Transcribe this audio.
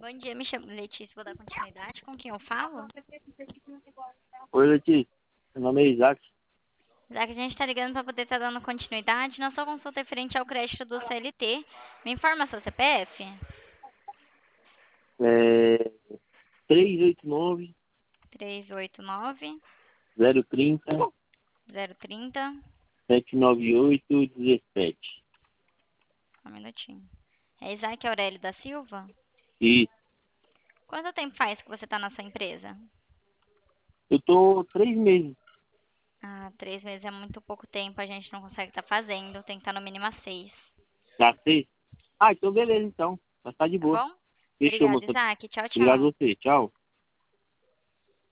Bom dia, me chamo Letícia, vou dar continuidade. Com quem eu falo? Oi, Letícia. Meu nome é Isaac. Já que a gente está ligando para poder estar dando continuidade, na sua consulta referente ao crédito do CLT, me informa seu CPF? É 389 389 030 030. 798 17. Um minutinho. É Isaac Aurélio da Silva? E Quanto tempo faz que você está nessa empresa? eu tô 3 meses. Ah, 3 meses é muito pouco tempo, a gente não consegue estar fazendo, tem que estar no mínimo a 6. Já sei? Ah, então beleza, então. Já tá de Tá boa. bom? Fechou, Obrigada, moça. Isaac. Tchau, Obrigado tchau. a você. Tchau.